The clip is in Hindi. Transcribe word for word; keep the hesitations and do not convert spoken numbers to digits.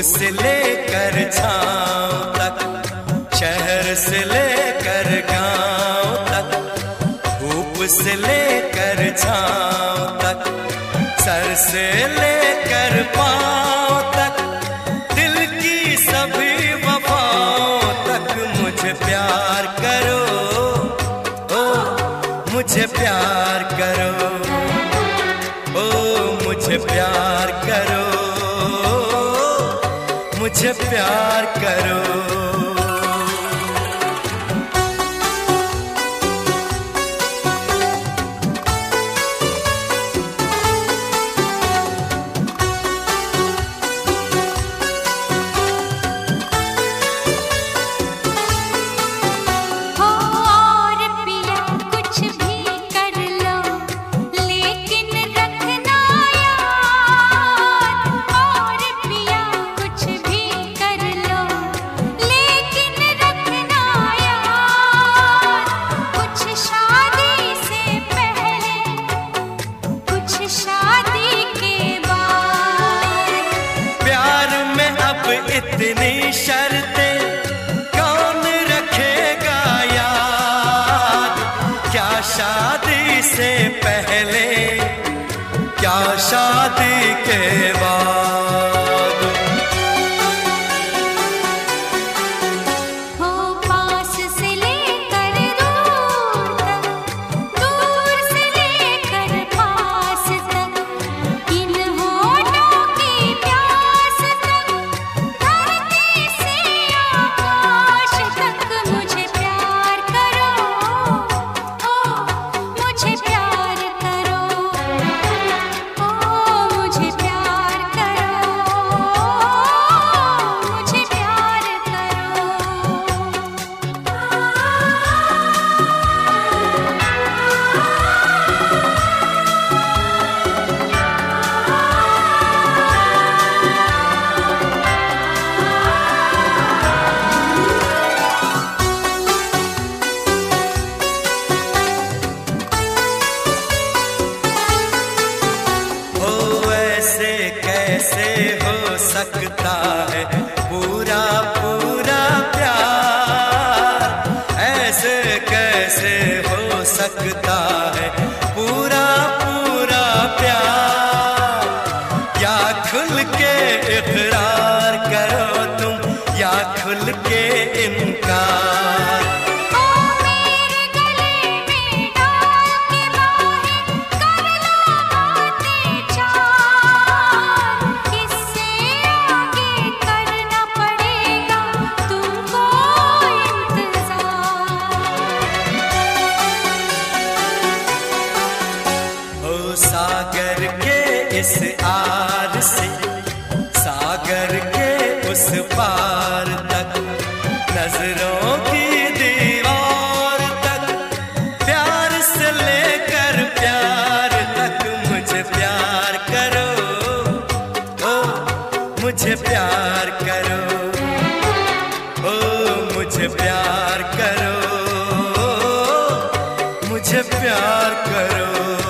से लेकर छाँव तक, शहर से लेकर गाँव तक, धूप से लेकर छाँव तक, सर से लेकर पाँव तक, दिल की सभी वफाओं तक मुझे प्यार करो, ओ मुझे प्यार करो, ओ मुझे प्यार करो, मुझे प्यार करो। इतनी शर्तें कौन रखेगा याद, क्या शादी से पहले, क्या शादी के बाद। हो पास से लेकर दूर तक, दूर से लेकर पास तक, इन होठों की प्यास तक, धरती से आकाश तक मुझे प्यार करो, ओ मुझे प्यार करो, ओ मुझे प्यार करो, मुझे प्यार करो। ओ ऐसे कैसे हो सकता है पूरा पूरा प्यार, ऐसे कैसे हो सकता है पूरा पूरा प्यार। या खुल के इकरार करो तुम, या खुल के इनकार। ओ मेरे गले में डाल के बाहें, कर लो बातें चार, इससे आगे करना पड़ेगा तुमको इंतजार। ओ सागर के इस आर से, सागर के उस पार तक, नजरों की दीवार तक, प्यार से लेकर प्यार तक मुझे प्यार करो, ओ मुझे प्यार करो, ओ मुझे प्यार करो, मुझे प्यार करो।